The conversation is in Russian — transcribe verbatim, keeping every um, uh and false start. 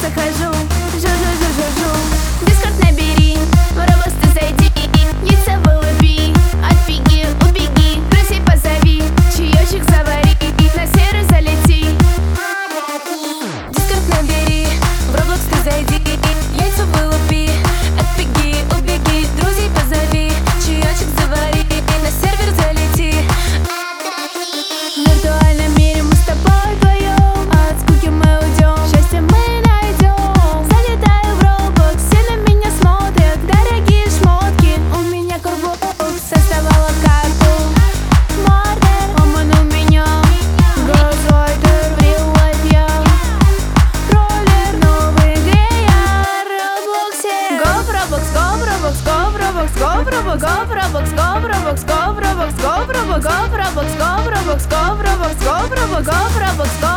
захожу, жу-жу-жу-жу-жу. Дискорд набери, в Roblox ты зайди, яйца вылупи, отбеги, убеги, друзей позови, чаечек завари, на сервер залети. Дискорд набери, в Roblox ты зайди, яйца вылупи, отбеги, убеги, друзей позови, чаечек завари, на сервер залети. В виртуальном мире мы с тобой вдвоем, от скуки мы уйдем, счастье мы найдем. Залетаю в Roblox, все на меня смотрят, дорогие шмотки, у меня курбокс, составала карту. Мордер, оман у меня, газлайтер, в real life я роллер, но в игре я Роблоксе. Go в Roblox, go в Roblox, go в Roblox, go в Roblox, go в Roblox, go в Roblox, go в Roblox, go в Roblox, go в Roblox, go в Roblox, go в Roblox, go в Roblox, go в Roblox, go в Roblox, go